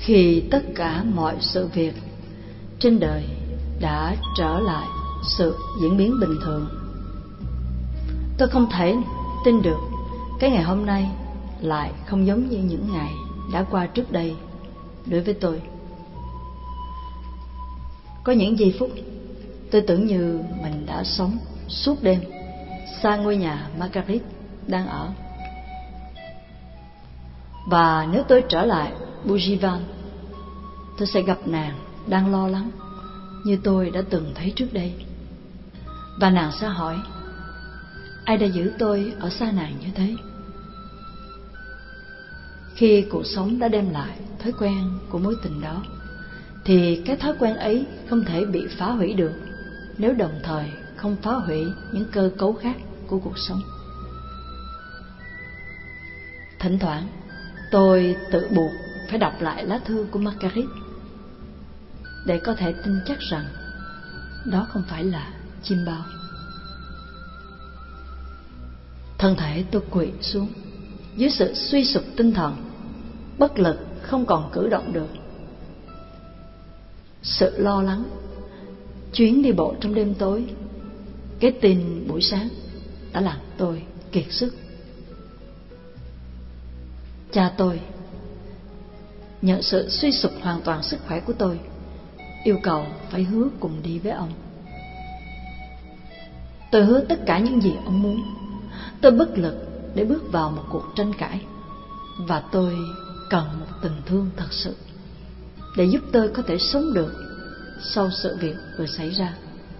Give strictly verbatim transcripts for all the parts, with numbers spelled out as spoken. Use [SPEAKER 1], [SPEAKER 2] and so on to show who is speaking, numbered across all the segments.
[SPEAKER 1] Khi tất cả mọi sự việc trên đời đã trở lại sự diễn biến bình thường, tôi không thể tin được cái ngày hôm nay lại không giống như những ngày đã qua trước đây đối với tôi. Có những giây phút tôi tưởng như mình đã sống suốt đêm xa ngôi nhà Margaret đang ở. Và nếu tôi trở lại Bougival, tôi sẽ gặp nàng đang lo lắng như tôi đã từng thấy trước đây. Và nàng sẽ hỏi: ai đã giữ tôi ở xa nàng như thế? Khi cuộc sống đã đem lại thói quen của mối tình đó, thì cái thói quen ấy không thể bị phá hủy được nếu đồng thời không phá hủy những cơ cấu khác của cuộc sống. Thỉnh thoảng tôi tự buộc phải đọc lại lá thư của Margaret để có thể tin chắc rằng đó không phải là chim bao. Thân thể tôi quỵ xuống dưới sự suy sụp tinh thần, bất lực không còn cử động được. Sự lo lắng, chuyến đi bộ trong đêm tối, cái tin buổi sáng đã làm tôi kiệt sức. Cha tôi nhận sự suy sụp hoàn toàn sức khỏe của tôi, yêu cầu phải hứa cùng đi với ông. Tôi hứa tất cả những gì ông muốn. Tôi bất lực để bước vào một cuộc tranh cãi, và tôi cần một tình thương thật sự để giúp tôi có thể sống được sau sự việc vừa xảy ra.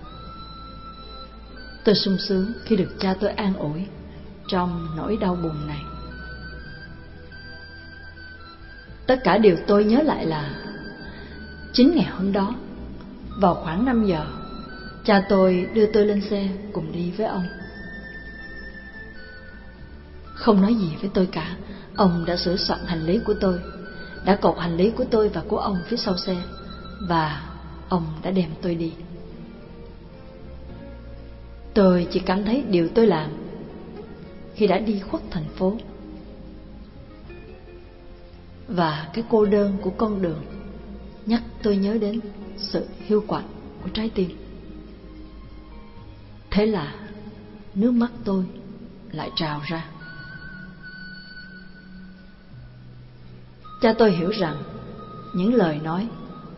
[SPEAKER 1] Tôi sung sướng khi được cha tôi an ủi trong nỗi đau buồn này. Tất cả điều tôi nhớ lại là chính ngày hôm đó, vào khoảng năm giờ, cha tôi đưa tôi lên xe cùng đi với ông. Không nói gì với tôi cả, ông đã sửa soạn hành lý của tôi, đã cột hành lý của tôi và của ông phía sau xe, và ông đã đem tôi đi. Tôi chỉ cảm thấy điều tôi làm khi đã đi khuất thành phố, và cái cô đơn của con đường nhắc tôi nhớ đến sự hiu quạnh của trái tim. Thế là nước mắt tôi lại trào ra. Cha tôi hiểu rằng những lời nói,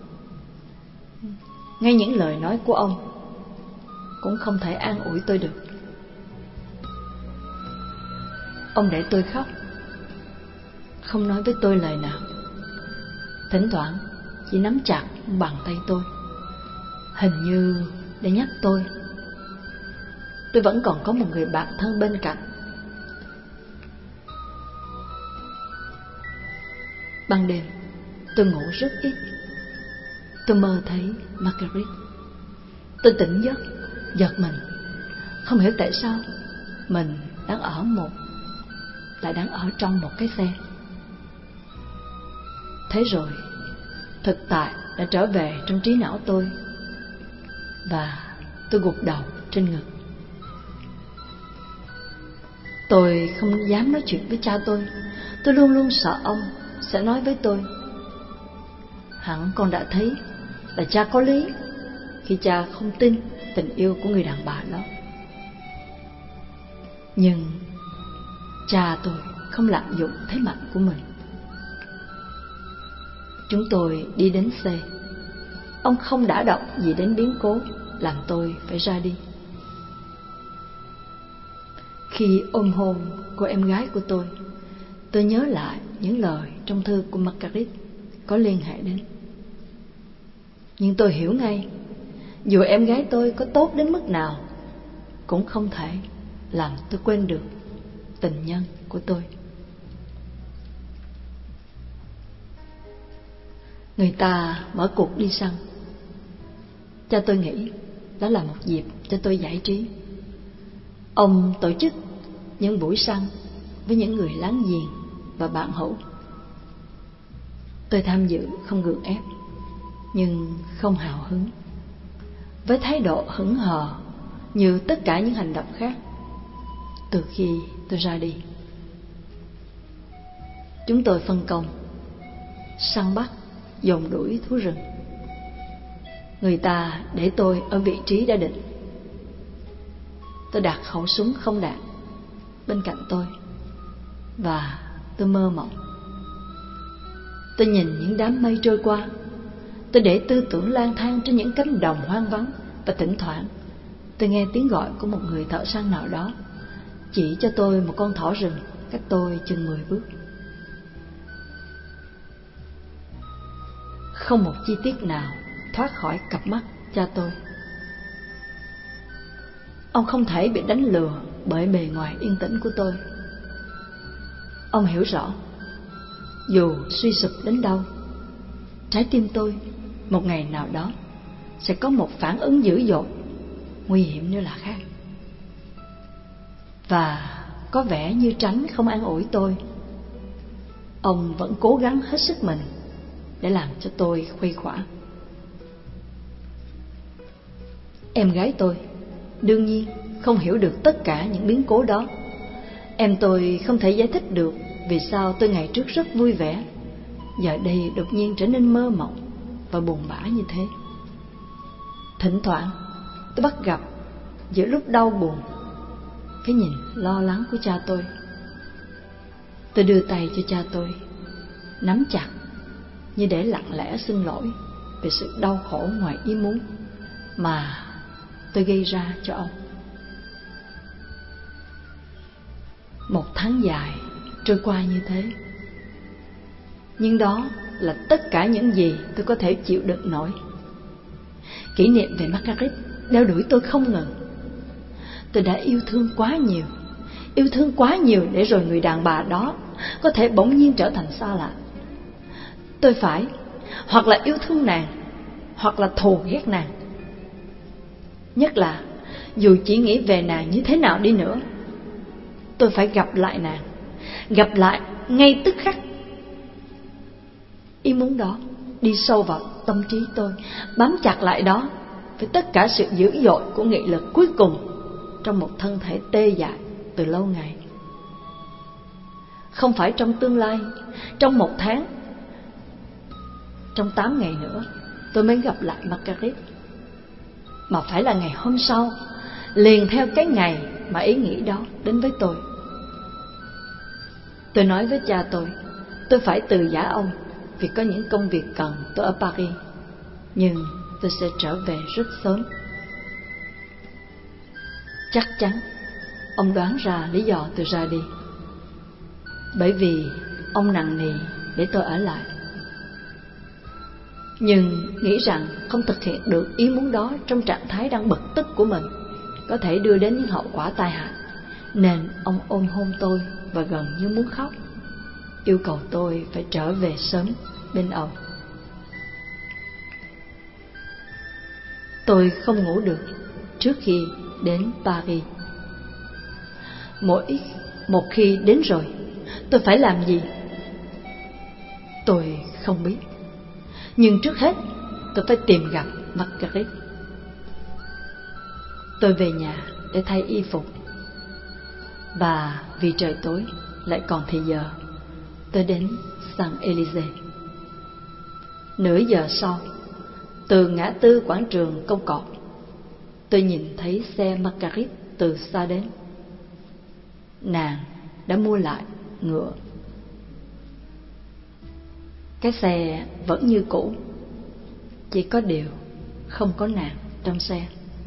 [SPEAKER 1] ngay những lời nói của ông cũng không thể an ủi tôi được. Ông để tôi khóc, không nói với tôi lời nào, thỉnh thoảng chỉ nắm chặt bàn tay tôi, hình như để nhắc tôi tôi vẫn còn có một người bạn thân bên cạnh. Ban đêm tôi ngủ rất ít. Tôi mơ thấy Margaret. Tôi tỉnh giấc, giật mình, không hiểu tại sao mình đang ở một lại đang ở trong một cái xe. Thế rồi thực tại đã trở về trong trí não tôi, và tôi gục đầu trên ngực. Tôi không dám nói chuyện với cha tôi. Tôi luôn luôn sợ ông sẽ nói với tôi: hẳn con đã thấy là cha có lý khi cha không tin tình yêu của người đàn bà đó. Nhưng cha tôi không lạm dụng thế mạnh của mình. Chúng tôi đi đến xe. Ông không đả động gì đến biến cố làm tôi phải ra đi. Khi ôm hôn cô em gái của tôi, tôi nhớ lại những lời trong thư của Margaret có liên hệ đến. Nhưng tôi hiểu ngay, dù em gái tôi có tốt đến mức nào, cũng không thể làm tôi quên được tình nhân của tôi. Người ta mở cuộc đi săn. Cha tôi nghĩ đó là một dịp cho tôi giải trí. Ông tổ chức những buổi săn với những người láng giềng và bạn hữu. Tôi tham dự không gượng ép, nhưng không hào hứng, với thái độ hững hờ như tất cả những hành động khác từ khi tôi ra đi. Chúng tôi phân công săn bắt dồn đuổi thú rừng. Người ta để tôi ở vị trí đã định. Tôi đặt khẩu súng không đạn bên cạnh tôi và tôi mơ mộng. Tôi nhìn những đám mây trôi qua. Tôi để tư tưởng lang thang trên những cánh đồng hoang vắng, và thỉnh thoảng tôi nghe tiếng gọi của một người thợ săn nào đó chỉ cho tôi một con thỏ rừng cách tôi chừng mười bước. Không một chi tiết nào thoát khỏi cặp mắt cha tôi. Ông không thể bị đánh lừa bởi bề ngoài yên tĩnh của tôi. Ông hiểu rõ, dù suy sụp đến đâu, trái tim tôi một ngày nào đó sẽ có một phản ứng dữ dội, nguy hiểm nữa là khác. Và có vẻ như tránh không an ủi tôi, ông vẫn cố gắng hết sức mình để làm cho tôi khuây khỏa. Em gái tôi đương nhiên không hiểu được tất cả những biến cố đó. Em tôi không thể giải thích được vì sao tôi ngày trước rất vui vẻ, giờ đây đột nhiên trở nên mơ mộng và buồn bã như thế. Thỉnh thoảng tôi bắt gặp giữa lúc đau buồn cái nhìn lo lắng của cha tôi. Tôi đưa tay cho cha tôi, nắm chặt như để lặng lẽ xin lỗi về sự đau khổ ngoài ý muốn mà tôi gây ra cho ông. Một tháng dài trôi qua như thế, nhưng đó là tất cả những gì tôi có thể chịu đựng nổi. Kỷ niệm về Margaret đeo đuổi tôi không ngừng. Tôi đã yêu thương quá nhiều, yêu thương quá nhiều để rồi người đàn bà đó có thể bỗng nhiên trở thành xa lạ. Tôi phải hoặc là yêu thương nàng, hoặc là thù ghét nàng. Nhất là dù chỉ nghĩ về nàng như thế nào đi nữa, tôi phải gặp lại nàng, gặp lại ngay tức khắc. Ý muốn đó đi sâu vào tâm trí tôi, bám chặt lại đó với tất cả sự dữ dội của nghị lực cuối cùng trong một thân thể tê dại từ lâu ngày. Không phải trong tương lai, trong một tháng, trong tám ngày nữa tôi mới gặp lại Margaret, mà phải là ngày hôm sau, liền theo cái ngày mà ý nghĩ đó đến với tôi. Tôi nói với cha tôi, tôi phải từ giã ông vì có những công việc cần tôi ở Paris, nhưng tôi sẽ trở về rất sớm. Chắc chắn ông đoán ra lý do tôi ra đi, bởi vì ông nặng nề để tôi ở lại. Nhưng nghĩ rằng không thực hiện được ý muốn đó trong trạng thái đang bực tức của mình có thể đưa đến những hậu quả tai hại, nên ông ôm hôn tôi và gần như muốn khóc, yêu cầu tôi phải trở về sớm bên ông. Tôi không ngủ được trước khi đến Paris. Mỗi một khi đến rồi, tôi phải làm gì? Tôi không biết. Nhưng trước hết, tôi phải tìm gặp Margaret. Tôi về nhà để thay y phục, và vì trời tối lại còn thì giờ, tôi đến Champs-Élysées. Nửa giờ sau, từ ngã tư quảng trường Công Cộng, tôi nhìn thấy xe Margaret từ xa đến. Nàng đã mua lại ngựa. Cái xe vẫn như cũ, chỉ có điều không có nàng trong xe.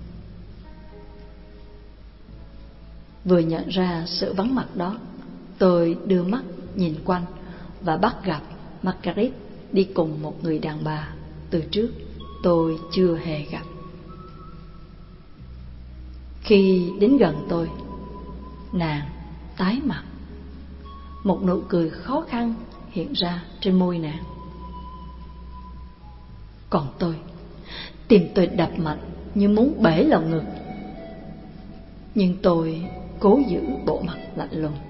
[SPEAKER 1] Vừa nhận ra sự vắng mặt đó, tôi đưa mắt nhìn quanh và bắt gặp Margaret đi cùng một người đàn bà từ trước tôi chưa hề gặp. Khi đến gần tôi, nàng tái mặt, một nụ cười khó khăn hiện ra trên môi nàng. Còn tôi, tim tôi đập mạnh như muốn bể lồng ngực, nhưng tôi cố giữ bộ mặt lạnh lùng.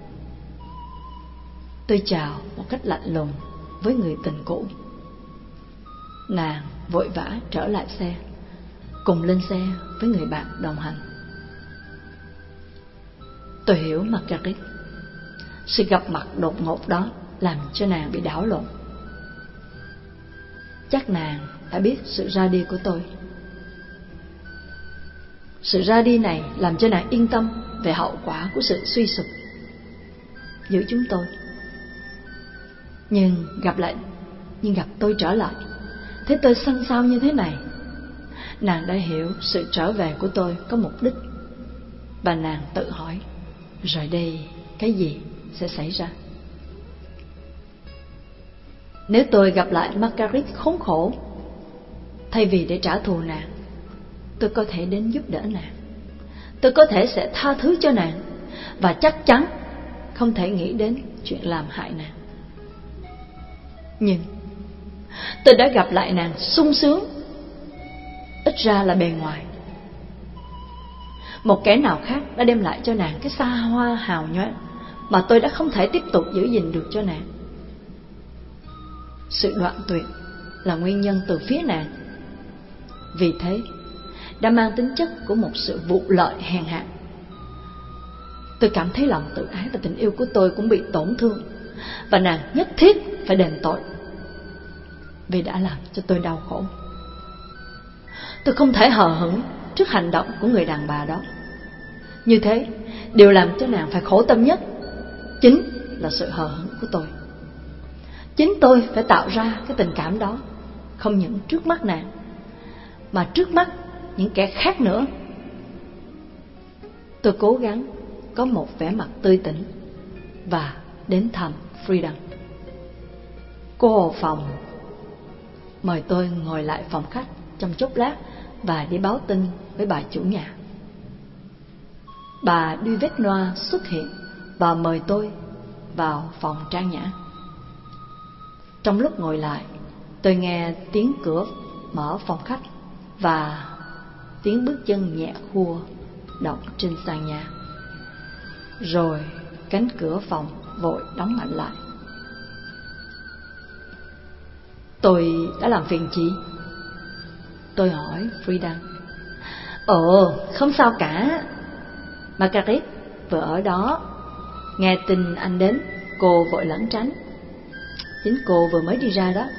[SPEAKER 1] Tôi chào một cách lạnh lùng với người tình cũ. Nàng vội vã trở lại xe, cùng lên xe với người bạn đồng hành. Tôi hiểu Margaret. Sự gặp mặt đột ngột đó làm cho nàng bị đảo lộn. Chắc nàng đã biết sự ra đi của tôi. Sự ra đi này làm cho nàng yên tâm về hậu quả của sự suy sụp giữa chúng tôi. Nhưng gặp lại, nhưng gặp tôi trở lại, thấy tôi xanh xao như thế này, nàng đã hiểu sự trở về của tôi có mục đích. Và nàng tự hỏi, rồi đây cái gì sẽ xảy ra? Nếu tôi gặp lại Margaret khốn khổ, thay vì để trả thù nàng, tôi có thể đến giúp đỡ nàng. Tôi có thể sẽ tha thứ cho nàng, và chắc chắn không thể nghĩ đến chuyện làm hại nàng. Nhưng tôi đã gặp lại nàng sung sướng, ít ra là bề ngoài. Một kẻ nào khác đã đem lại cho nàng cái xa hoa hào nhoáng mà tôi đã không thể tiếp tục giữ gìn được cho nàng. Sự đoạn tuyệt là nguyên nhân từ phía nàng. Vì thế đã mang tính chất của một sự vụ lợi hèn hạ. Tôi cảm thấy lòng tự ái và tình yêu của tôi cũng bị tổn thương, và nàng nhất thiết phải đền tội vì đã làm cho tôi đau khổ. Tôi không thể hờ hững trước hành động của người đàn bà đó. Như thế, điều làm cho nàng phải khổ tâm nhất chính là sự hờ hững của tôi. Chính tôi phải tạo ra cái tình cảm đó, không những trước mắt nàng, mà trước mắt những kẻ khác nữa. Tôi cố gắng có một vẻ mặt tươi tỉnh và đến thăm Friedan. Cô hồ phòng mời tôi ngồi lại phòng khách trong chốc lát và đi báo tin với bà chủ nhà. Bà Duvernois xuất hiện và mời tôi vào phòng trang nhã. Trong lúc ngồi lại, tôi nghe tiếng cửa mở phòng khách và tiếng bước chân nhẹ khua động trên sàn nhà. Rồi cánh cửa phòng vội đóng mạnh lại. Tôi đã làm phiền chị? Tôi hỏi Friedan. Ồ, không sao cả. Margaret vừa ở đó. Nghe tin anh đến, cô vội lẩn tránh. Chính cô vừa mới đi ra đó.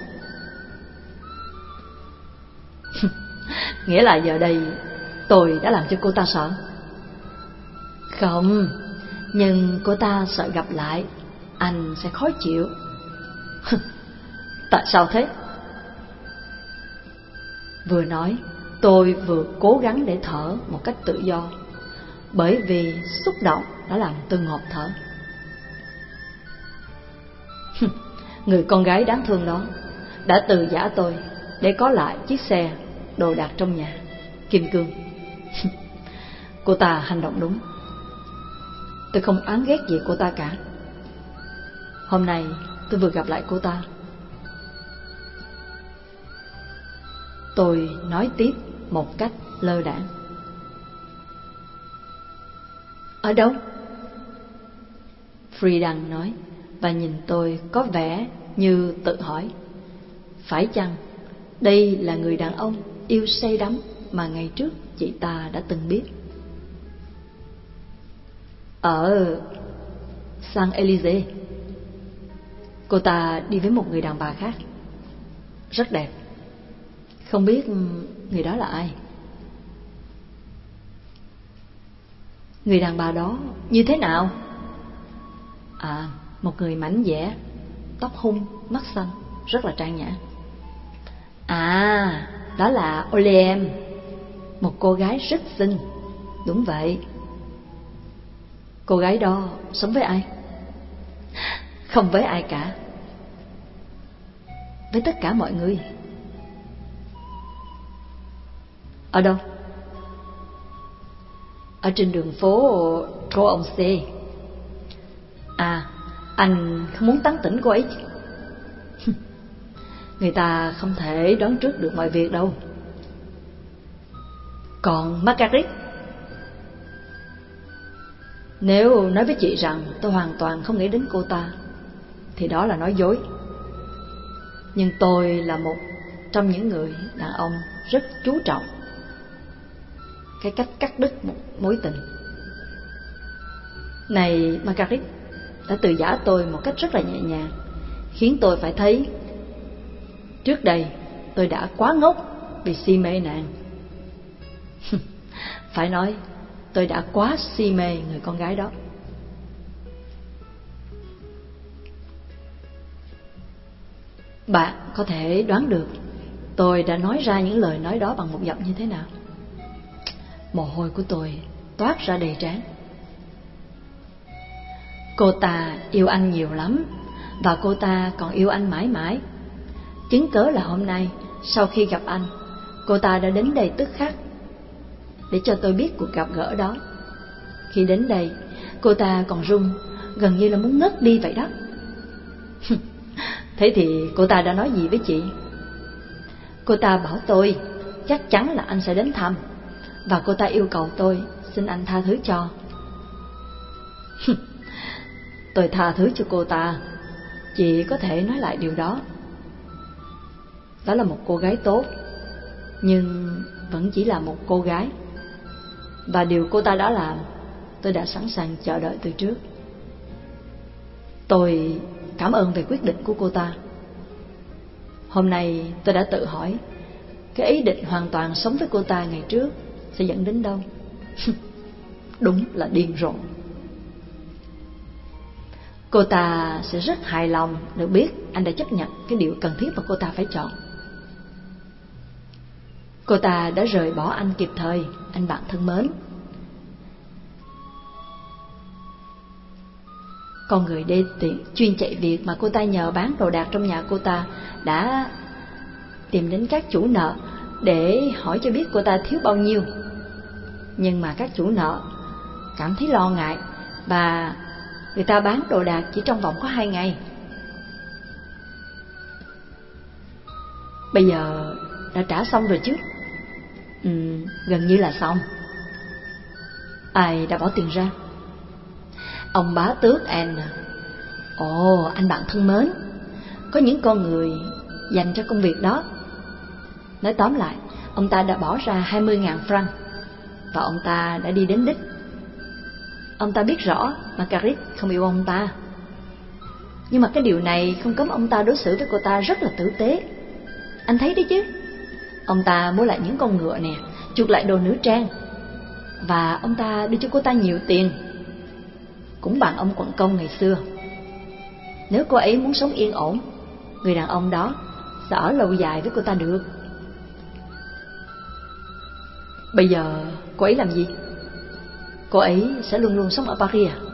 [SPEAKER 1] Nghĩa là giờ đây tôi đã làm cho cô ta sợ? Không, nhưng cô ta sợ gặp lại anh sẽ khó chịu. Tại sao thế? Vừa nói, tôi vừa cố gắng để thở một cách tự do, bởi vì xúc động đã làm tôi ngộp thở. Người con gái đáng thương đó đã từ giã tôi để có lại chiếc xe, đồ đạc trong nhà, kim cương. Cô ta hành động đúng. Tôi không oán ghét gì cô ta cả. Hôm nay tôi vừa gặp lại cô ta. Tôi nói tiếp một cách lơ đãng. Ở đâu? Friedan nói, và nhìn tôi có vẻ như tự hỏi, phải chăng đây là người đàn ông yêu say đắm mà ngày trước chị ta đã từng biết? Ở Champs-Élysées. Cô ta đi với một người đàn bà khác, rất đẹp. Không biết người đó là ai? Người đàn bà đó như thế nào? À, một người mảnh dẻ, tóc hung, mắt xanh, rất là trang nhã. À, đó là Oliem, một cô gái rất xinh. Đúng vậy. Cô gái đó sống với ai? Không với ai cả. Với tất cả mọi người. Ở đâu? Ở trên đường phố Trouancé. À, anh không muốn tán tỉnh cô ấy. Người ta không thể đoán trước được mọi việc đâu. Còn Margaret, nếu nói với chị rằng tôi hoàn toàn không nghĩ đến cô ta thì đó là nói dối. Nhưng tôi là một trong những người đàn ông rất chú trọng cái cách cắt đứt một mối tình. Này Margaret đã từ giã tôi một cách rất là nhẹ nhàng, khiến tôi phải thấy trước đây tôi đã quá ngốc vì si mê nàng. Phải nói, tôi đã quá si mê người con gái đó. Bạn có thể đoán được tôi đã nói ra những lời nói đó bằng một giọng như thế nào. Mồ hôi của tôi toát ra đầy trán. Cô ta yêu anh nhiều lắm, và cô ta còn yêu anh mãi mãi. Chứng cớ là hôm nay, sau khi gặp anh, cô ta đã đến đây tức khắc để cho tôi biết cuộc gặp gỡ đó. Khi đến đây, cô ta còn run, gần như là muốn ngất đi vậy đó. Thế thì cô ta đã nói gì với chị? Cô ta bảo tôi chắc chắn là anh sẽ đến thăm, và cô ta yêu cầu tôi xin anh tha thứ cho. Tôi tha thứ cho cô ta. Chị có thể nói lại điều đó. Đó là một cô gái tốt, nhưng vẫn chỉ là một cô gái. Và điều cô ta đã làm, tôi đã sẵn sàng chờ đợi từ trước. Tôi cảm ơn về quyết định của cô ta. Hôm nay tôi đã tự hỏi, cái ý định hoàn toàn sống với cô ta ngày trước sẽ dẫn đến đâu? Đúng là điên rồ. Cô ta sẽ rất hài lòng được biết anh đã chấp nhận cái điều cần thiết mà cô ta phải chọn. Cô ta đã rời bỏ anh kịp thời, anh bạn thân mến. Con người đê tiện chuyên chạy việc mà cô ta nhờ bán đồ đạc trong nhà cô ta đã tìm đến các chủ nợ để hỏi cho biết cô ta thiếu bao nhiêu. Nhưng mà các chủ nợ cảm thấy lo ngại, và người ta bán đồ đạc chỉ trong vòng có hai ngày. Bây giờ đã trả xong rồi chứ? Ừ, gần như là xong. Ai đã bỏ tiền ra? Ông bá tước N. Ồ, anh bạn thân mến, có những con người dành cho công việc đó. Nói tóm lại, ông ta đã bỏ ra hai mươi ngàn franc, và ông ta đã đi đến đích. Ông ta biết rõ Margaret không yêu ông ta, nhưng mà cái điều này không cấm ông ta đối xử với cô ta rất là tử tế. Anh thấy đấy chứ. Ông ta mua lại những con ngựa nè, chuộc lại đồ nữ trang, và ông ta đưa cho cô ta nhiều tiền, cũng bằng ông quận công ngày xưa. Nếu cô ấy muốn sống yên ổn, người đàn ông đó sẽ ở lâu dài với cô ta được. Bây giờ cô ấy làm gì? Cô ấy sẽ luôn luôn sống ở Paris à?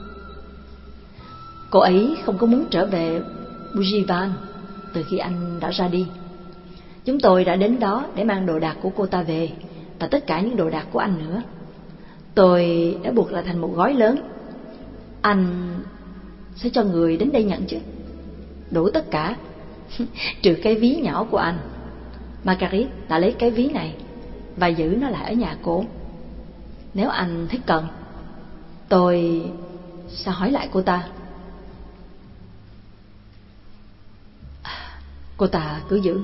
[SPEAKER 1] Cô ấy không có muốn trở về Bougival từ khi anh đã ra đi. Chúng tôi đã đến đó để mang đồ đạc của cô ta về, và tất cả những đồ đạc của anh nữa. Tôi đã buộc lại thành một gói lớn. Anh sẽ cho người đến đây nhận chứ? Đủ tất cả, trừ cái ví nhỏ của anh. Margaret đã lấy cái ví này và giữ nó lại ở nhà cô. Nếu anh thấy cần, tôi sẽ hỏi lại cô ta. Cô ta cứ giữ.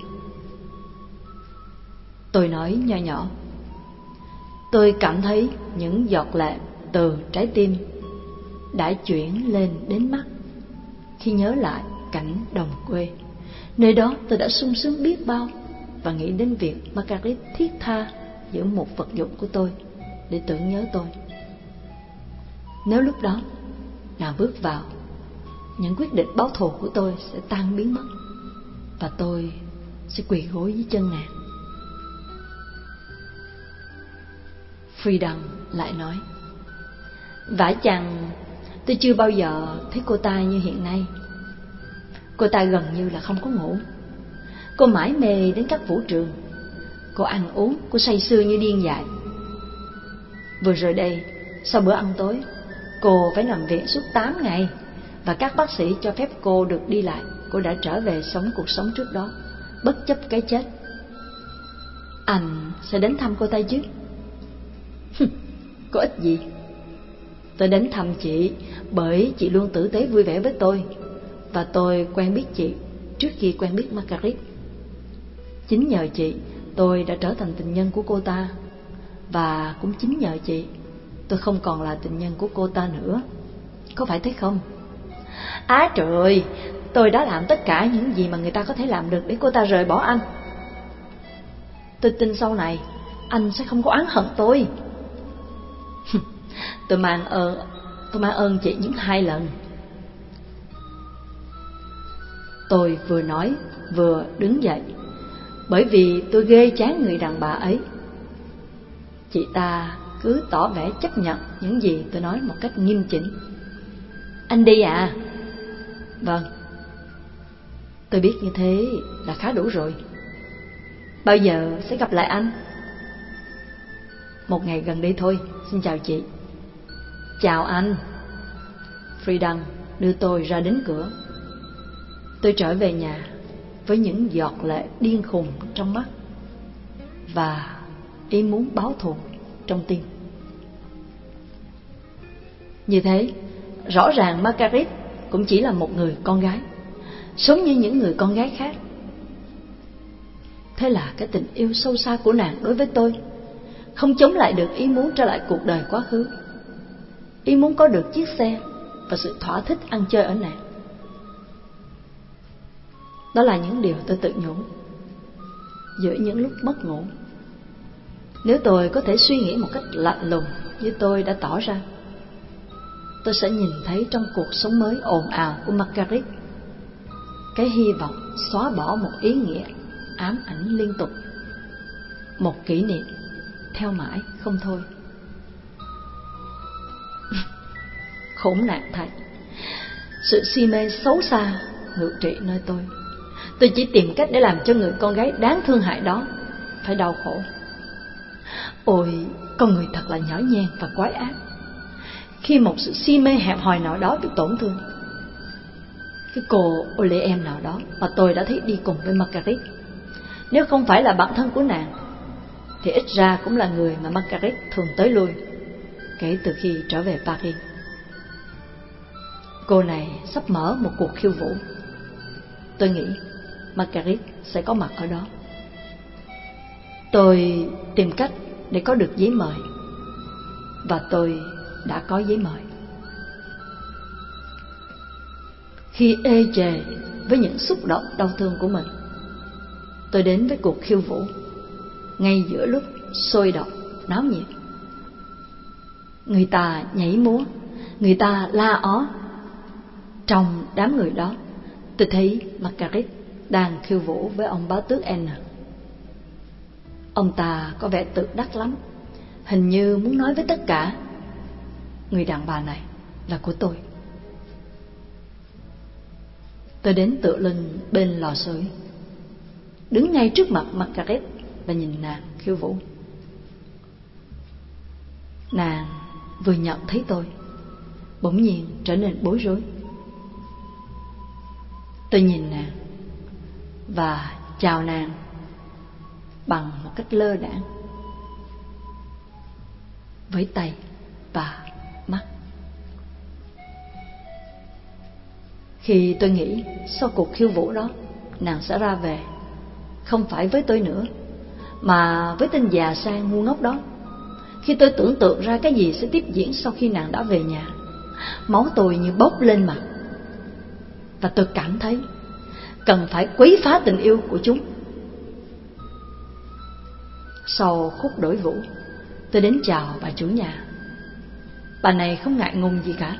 [SPEAKER 1] Tôi nói nho nhỏ. Tôi cảm thấy những giọt lệ từ trái tim đã chuyển lên đến mắt khi nhớ lại cảnh đồng quê. Nơi đó tôi đã sung sướng biết bao, và nghĩ đến việc Margaret thiết tha giữ một vật dụng của tôi để tưởng nhớ tôi. Nếu lúc đó nàng bước vào, những quyết định báo thù của tôi sẽ tan biến mất, và tôi sẽ quỳ gối dưới chân nàng. Friedan lại nói, vả chăng tôi chưa bao giờ thấy cô ta như hiện nay. Cô ta gần như là không có ngủ. Cô mải mê đến các vũ trường. Cô ăn uống, cô say sưa như điên dại. Vừa rồi đây, sau bữa ăn tối, cô phải nằm viện suốt tám ngày, và các bác sĩ cho phép cô được đi lại. Cô đã trở về sống cuộc sống trước đó, bất chấp cái chết. Anh sẽ đến thăm cô ta chứ? Có ích gì? Tôi đến thăm chị bởi chị luôn tử tế vui vẻ với tôi, và tôi quen biết chị trước khi quen biết Margaret. Chính nhờ chị, tôi đã trở thành tình nhân của cô ta, và cũng chính nhờ chị, tôi không còn là tình nhân của cô ta nữa. Có phải thế không? Á trời ơi, tôi đã làm tất cả những gì mà người ta có thể làm được để cô ta rời bỏ anh. Tôi tin sau này anh sẽ không có oán hận tôi. Tôi mang ơn Tôi mang ơn chị những hai lần. Tôi vừa nói vừa đứng dậy, bởi vì tôi ghê chán người đàn bà ấy. Chị ta cứ tỏ vẻ chấp nhận những gì tôi nói một cách nghiêm chỉnh. Anh đi à? Vâng. Tôi biết như thế là khá đủ rồi. Bao giờ sẽ gặp lại anh? Một ngày gần đây thôi. Xin chào chị. Chào anh. Friedan đưa tôi ra đến cửa. Tôi trở về nhà với những giọt lệ điên khùng trong mắt và ý muốn báo thù trong tim. Như thế, rõ ràng Margaret cũng chỉ là một người con gái, giống như những người con gái khác. Thế là cái tình yêu sâu xa của nàng đối với tôi không chống lại được ý muốn trở lại cuộc đời quá khứ, ý muốn có được chiếc xe và sự thỏa thích ăn chơi ở nàng. Đó là những điều tôi tự nhủ giữa những lúc mất ngủ. Nếu tôi có thể suy nghĩ một cách lạnh lùng như tôi đã tỏ ra, tôi sẽ nhìn thấy trong cuộc sống mới ồn ào của Margaret cái hy vọng xóa bỏ một ý nghĩa ám ảnh liên tục, một kỷ niệm theo mãi không thôi. Khốn nạn thật, sự si mê xấu xa ngự trị nơi tôi. Tôi chỉ tìm cách để làm cho người con gái đáng thương hại đó phải đau khổ. Ôi, con người thật là nhỏ nhen và quái ác. Khi một sự si mê hẹp hòi nào đó bị tổn thương, cái cô Oleem nào đó mà tôi đã thấy đi cùng với Margaret, nếu không phải là bạn thân của nàng thì ít ra cũng là người mà Margaret thường tới lui kể từ khi trở về Paris. Cô này sắp mở một cuộc khiêu vũ. Tôi nghĩ Margaret sẽ có mặt ở đó. Tôi tìm cách để có được giấy mời, và tôi đã có giấy mời. Khi ê chề với những xúc động đau thương của mình, tôi đến với cuộc khiêu vũ ngay giữa lúc sôi động náo nhiệt. Người ta nhảy múa, người ta la ó. Trong đám người đó, tôi thấy Margaret đang khiêu vũ với ông bá tước N. Ông ta có vẻ tự đắc lắm, hình như muốn nói với tất cả: người đàn bà này là của tôi. Tôi đến tựa lưng bên lò sưởi, đứng ngay trước mặt Margaret và nhìn nàng khiêu vũ. Nàng vừa nhận thấy tôi, bỗng nhiên trở nên bối rối. Tôi nhìn nàng và chào nàng bằng một cách lơ đãng, với tay và mắt. Khi tôi nghĩ sau cuộc khiêu vũ đó nàng sẽ ra về, không phải với tôi nữa mà với tên già sang ngu ngốc đó, khi tôi tưởng tượng ra cái gì sẽ tiếp diễn sau khi nàng đã về nhà, máu tôi như bốc lên mặt, và tôi cảm thấy cần phải quấy phá tình yêu của chúng. Sau khúc đổi vũ, tôi đến chào bà chủ nhà. Bà này không ngại ngùng gì cả,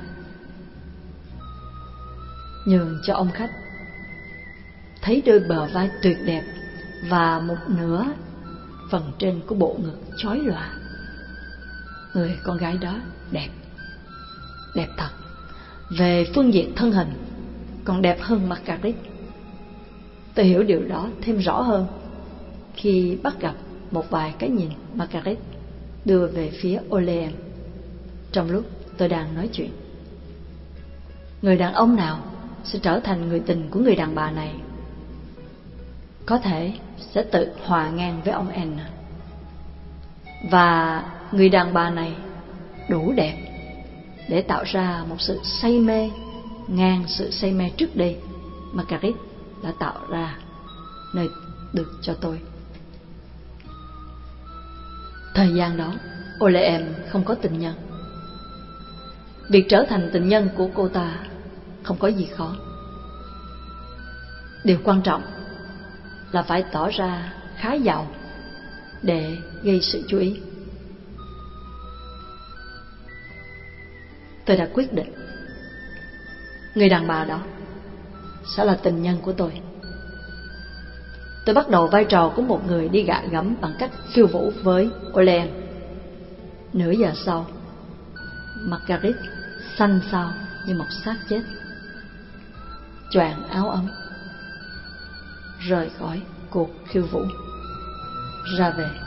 [SPEAKER 1] nhường cho ông khách thấy đôi bờ vai tuyệt đẹp và một nửa phần trên của bộ ngực chói lòa. Người con gái đó đẹp, đẹp thật. Về phương diện thân hình còn đẹp hơn Margaret. Tôi hiểu điều đó thêm rõ hơn khi bắt gặp một vài cái nhìn Margaret đưa về phía Oleem trong lúc tôi đang nói chuyện. Người đàn ông nào sẽ trở thành người tình của người đàn bà này có thể sẽ tự hòa ngang với ông N. Và người đàn bà này đủ đẹp để tạo ra một sự say mê ngang sự say mê trước đây Margaret đã tạo ra nơi được cho tôi. Thời gian đó, Oleem không có tình nhân. Việc trở thành tình nhân của cô ta không có gì khó. Điều quan trọng là phải tỏ ra khá giàu để gây sự chú ý. Tôi đã quyết định người đàn bà đó sẽ là tình nhân của tôi. Tôi bắt đầu vai trò của một người đi gạ gẫm bằng cách khiêu vũ với Olen. Nửa giờ sau, Margaret xanh xao như một xác chết, choàng áo ấm, rời khỏi cuộc khiêu vũ, ra về.